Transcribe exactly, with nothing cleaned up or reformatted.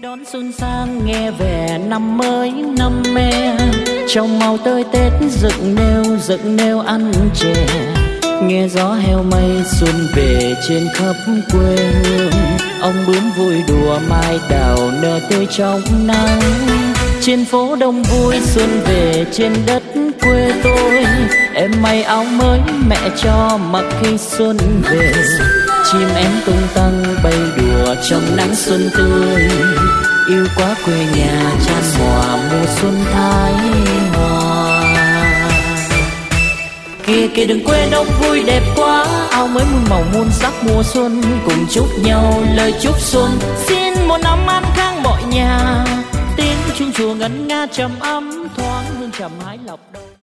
đón xuân sang nghe về năm mới năm me, trong màu tơi tết dựng nêu dựng nêu ăn chè, nghe gió heo mây xuân về trên khắp quê hương. Ông bướm vui đùa mai đào nở tươi trong nắng, trên phố đông vui xuân về trên đất quê tôi. Em may áo mới mẹ cho mặc khi xuân về, chim én tung tăng bay đùa trong nắng xuân tươi. Yêu quá quê nhà chan hòa mùa xuân thái hòa. Kìa kìa đừng quên ông vui đẹp quá, áo mới muôn màu muôn sắc mùa xuân, cùng chúc nhau lời chúc xuân. Xin một năm an khang mọi nhà, tiếng chuông chùa ngân nga trầm ấm, thoáng hương trầm hái lộc đôi.